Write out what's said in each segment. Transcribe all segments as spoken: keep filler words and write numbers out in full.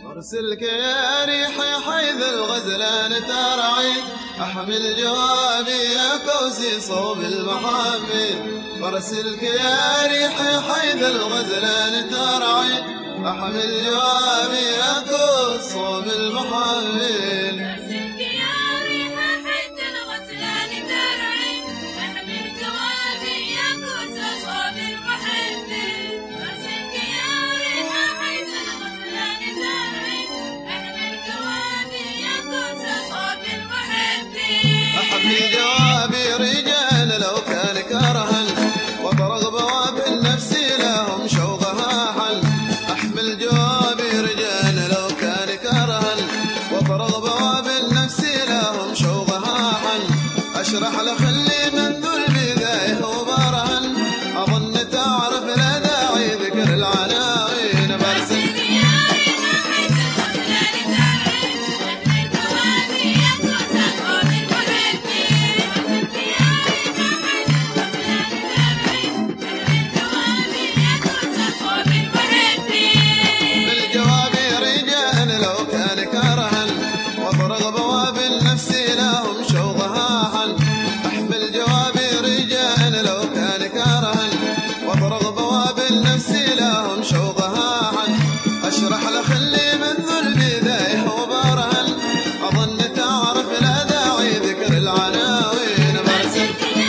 ارسلك يا ريح حيث الغزلان ترعي، احمل جوابي يا كوسي صوب المحامل. ارسلك يا ريح حيث الغزلان ترعي، احمل جوابي يا كوسي صوب المحامل. أحمل جوابي رجال لو كان كرها، وطرق بواب النفس لهم شوقها حل. أحمل جوابي رجال لو كان كرها، وطرق بواب النفس لهم شوقها حل. أشرح لخلي من ذلبي ذايه وبرهن، أظن تعرف لا داعي ذكر العناوين. برسل اشرح لخلي من ذلبي ذايه وبرهن، اظن تعرف لا داعي ذكر العناوين. برسل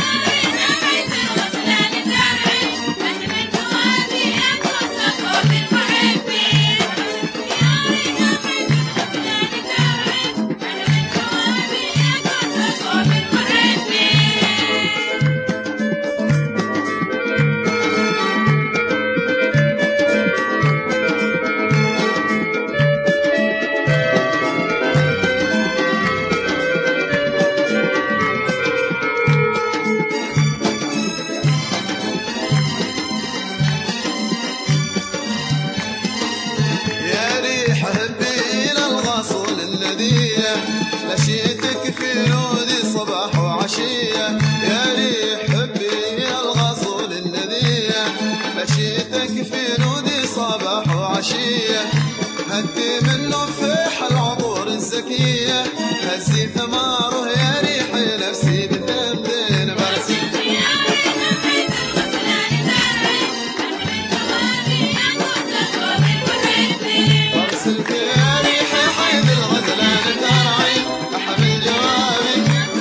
مشيتك في نودي صباح وعشية، يا ريح حبي يا الغصون الندية. مشيتك في نودي صباح وعشية، هدي من نفح العطور الزكية، هزي ثماره يا ريح نفسي بتمدين. برسل برسلك يا ريح حيث الغزلان ترعي، احمل جوابي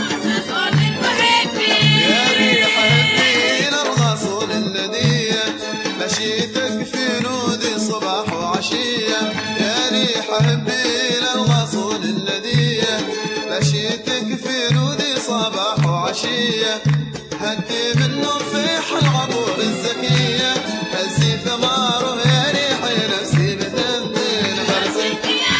يا ريح حبي للغصون الندية. مشيتك في نودي صباح وعشية، يا ريح حبي للغصون الندية. مشيتك في نودي صباح وعشية، هدي من نفيح العطور الزكية، هزي ثماره يا ريح نفسي بتمدين. برسل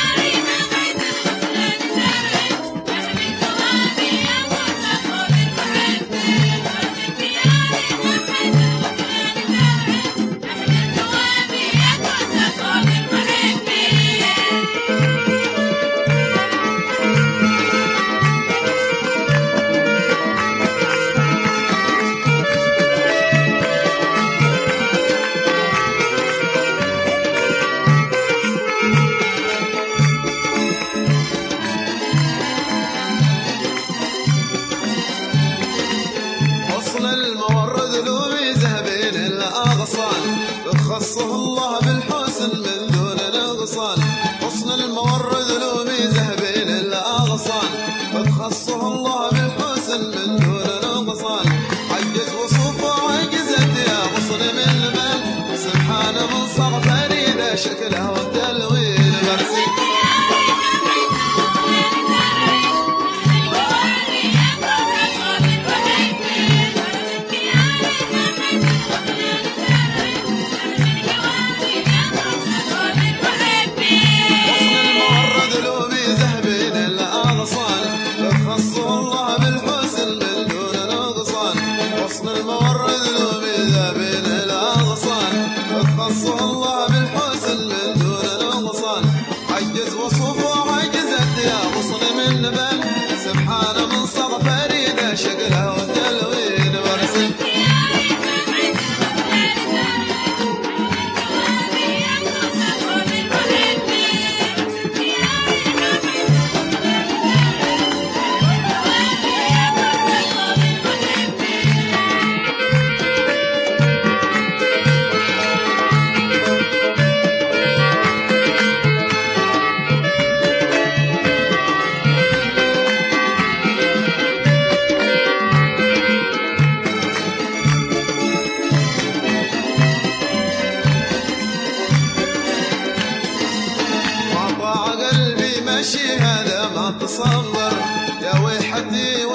المورد لومي ذهبين الأغصان، بخصه الله بالحسن من دون نقصان. حسن المورد لومي ذهبين الأغصان، بخصه الله بالحسن من دون نقصان. عجز وصوفه وعجزت يا غصن من المال، سبحان من صار فريدة شكلها والتلوين. برسل سبحان من صار فريدة شكلها والتلوين. برسل الشي هذا ما تصور يا ويحتي